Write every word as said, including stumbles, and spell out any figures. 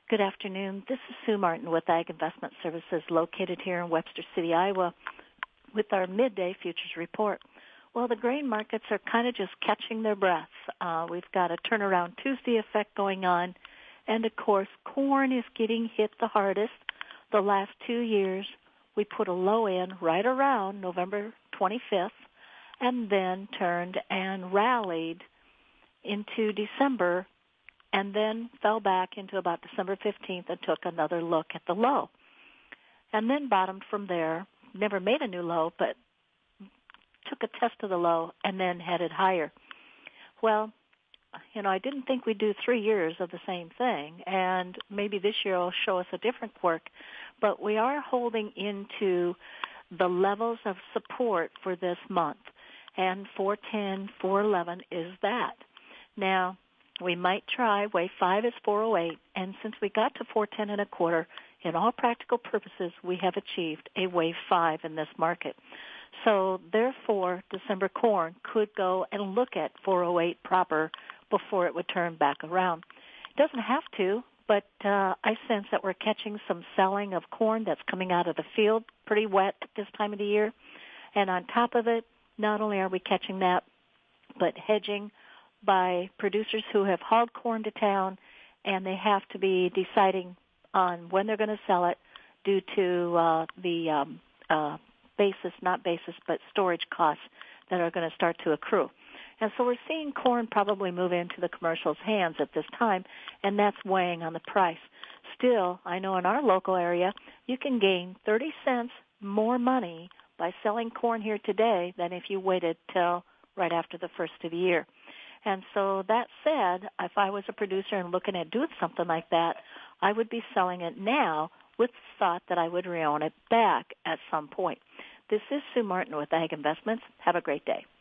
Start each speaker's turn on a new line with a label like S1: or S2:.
S1: Good afternoon. This is Sue Martin with Ag Investment Services located here in Webster City, Iowa, with our midday futures report. Well, the grain markets are kind of just catching their breath. Uh, we've got a turnaround Tuesday effect going on, and of course, corn is getting hit the hardest. The last two years, we put a low in right around November twenty-fifth, and then turned and rallied into December, and then fell back into about December fifteenth and took another look at the low. And then bottomed from there, never made a new low, but took a test of the low and then headed higher. Well, you know, I didn't think we'd do three years of the same thing, and maybe this year will show us a different quirk, but we are holding into the levels of support for this month, and four ten, four eleven is that. Now, we might try, wave five is four oh eight, and since we got to four ten and a quarter, in all practical purposes, we have achieved a wave five in this market. So, therefore, December corn could go and look at four oh eight proper before it would turn back around. It doesn't have to, but uh, I sense that we're catching some selling of corn that's coming out of the field, pretty wet at this time of the year. And on top of it, not only are we catching that, but hedging by producers who have hauled corn to town, and they have to be deciding on when they're going to sell it due to uh, the um, uh, basis, not basis, but storage costs that are going to start to accrue. And so we're seeing corn probably move into the commercial's hands at this time, and that's weighing on the price. Still, I know in our local area, you can gain thirty cents more money by selling corn here today than if you waited till right after the first of the year. And so that said, if I was a producer and looking at doing something like that, I would be selling it now with the thought that I would re-own it back at some point. This is Sue Martin with Ag Investments. Have a great day.